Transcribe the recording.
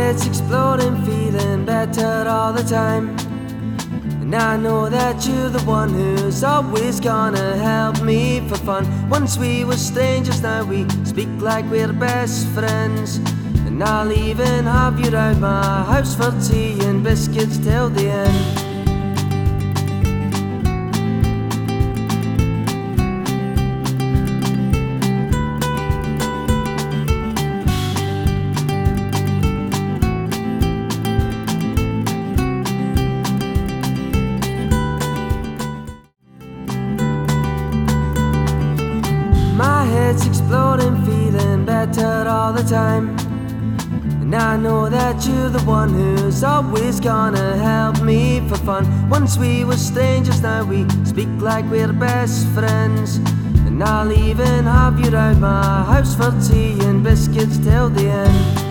head's exploding, feeling better all the time. And I know that you're the one who's always gonna help me for fun. Once we were strangers, now we speak like we're best friends. And I'll even have you round my house for tea and biscuits till the end. My head's exploding, feeling better all the time. And I know that you're the one who's always gonna help me for fun. Once we were strangers, now we speak like we're best friends. And I'll even have you round my house for tea and biscuits till the end.